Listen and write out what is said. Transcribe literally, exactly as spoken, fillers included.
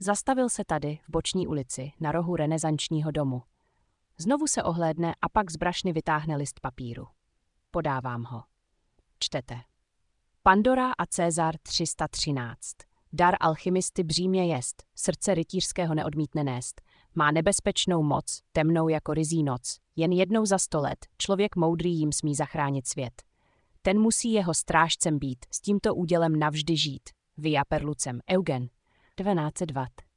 Zastavil se tady, v boční ulici, na rohu renesančního domu. Znovu se ohlédne a pak z brašny vytáhne list papíru. Podávám ho. Čtete. Pandora a Cezar tři sta třináct. Dar alchymisty břímě jest, srdce rytířského neodmítne nést. Má nebezpečnou moc, temnou jako ryzí noc. Jen jednou za sto let člověk moudrý jim smí zachránit svět. Ten musí jeho strážcem být, s tímto údělem navždy žít. Via per lucem. Eugen. dvanáct set watt.